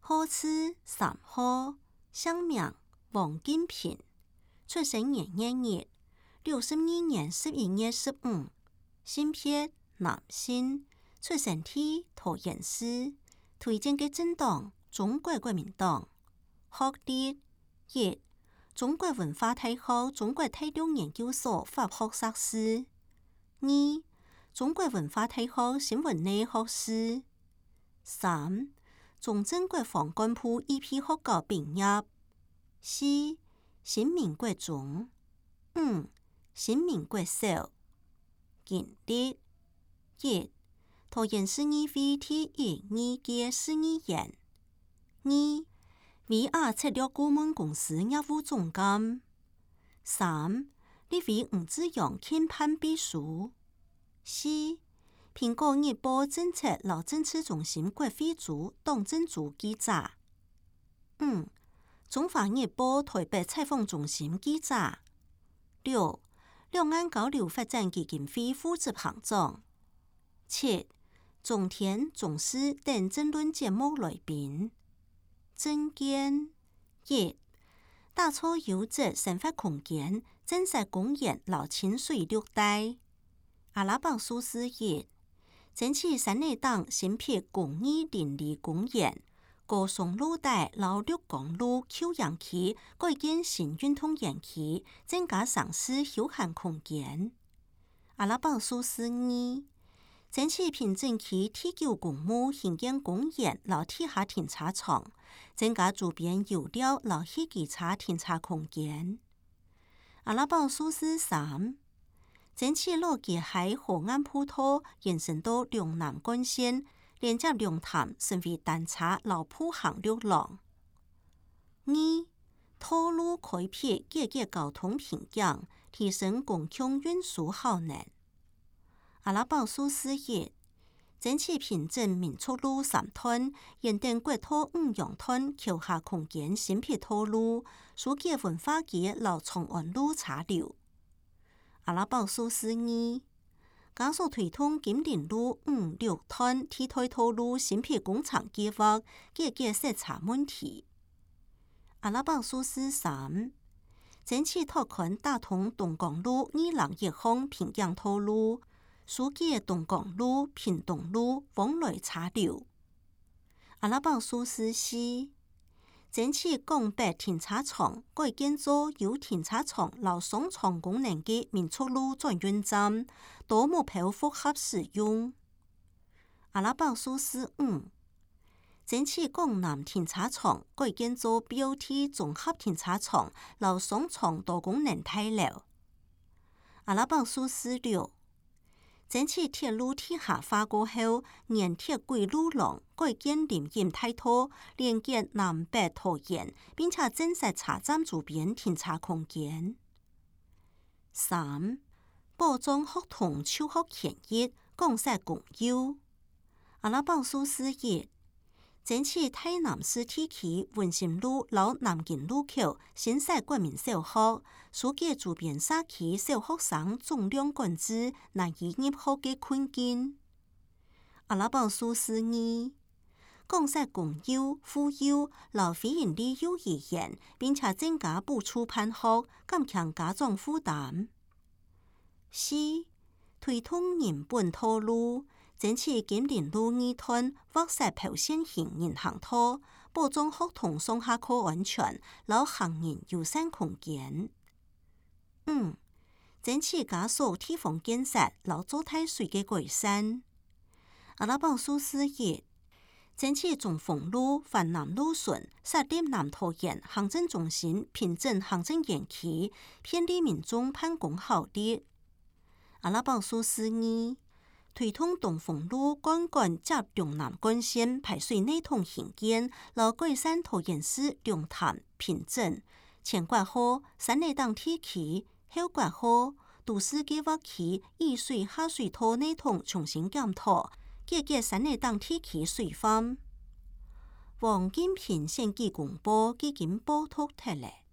好字3號，姓名王金平，出生年月日62年11月15，性別男性，出生地桃園市，推薦嘅政黨中國國民黨，學歷1，中國文化大學中國大陸研究所法學碩士；2，中國文化大學新聞內學士；3，中正國防幹部一批學校畢業；4，新民國中；5，新民國小。經歷1，桃園市議會第12屆市議員；2，VR 策略顧問公司業務總監；3，立委吳志揚傾辦秘書；4，蘋果日報政策及政治中心國會組黨政組記者；5，中華日報台北採訪中心記者；6，兩岸交流發展基金會副執行長；7，中天中視等政論節目來賓。政見1，打造優質生活空間，增設公園及清水綠帶。阿拉伯數字1，爭取三內黨新闢公益鄰里公園，高松路帶及綠江路休養區改建新運動園區，增加城市休閒空間。阿拉伯數字2，爭取平鎮區第9公墓興建公園及地下停車場，增加周邊遊料及汽機車停車空間。阿拉伯數字3，爭取老街海河岸鋪頭延伸到龍南幹線，連接龍潭成為單車及步行綠廊。2，道路開闢解決交通瓶頸，提升公共運輸效能。阿拉伯數字1，爭取平鎮民族路3段，延展國道5楊段橋下空間新闢道路，疏解文化街及長安路車流。阿拉伯數字2，加速推動金陵路5、6段替代道路新闢工程計劃，解決塞車問題。阿拉伯數字3，爭取拓寬打通東港路2廊1號平江道路，疏解東港路、屏東路往來車流。阿拉伯數字4，爭取港北停車場改建做有停車場及雙窗功能嘅民族路轉運站，多目標複合使用。阿拉伯數字5，爭取港南停車場改建做 BOT 綜合停車場及雙窗多功能大樓。阿拉伯數字6，爭取鐵路地下化過後，沿鐵軌路廊改建林蔭大道，連接南北桃園，並且增設車站周邊停車空間。3，保障學童就學權益，廣設公幼。阿拉伯數字1，爭取台南市地區文心路及南京路口新設國民小學，疏解周邊社區小學生總量管制難以入學嘅困境。阿拉伯數字2，廣設公幼、婦幼及非營利幼兒園，並且增加補助辦學，減輕家長負擔。4，推動人本道路，爭取金陵路2段劃設跑線型人行道，保障學童上下課安全，及行人友善空間。5，爭取加速地方建設及做太水嘅改善。阿拉伯數字1，爭取中豐路、環南路順設立南桃園行政中心平鎮行政園區，便利民眾辦公效率。阿拉伯數字2，推動東豐路幹管接龍南幹線排水內統興建，及改善桃園市龍潭、平鎮、前國河、三內黨地區、後國河、都市計劃區以水下水道內統重新檢討，解決三內黨地區水患。王金平選舉公報基金報讀出來。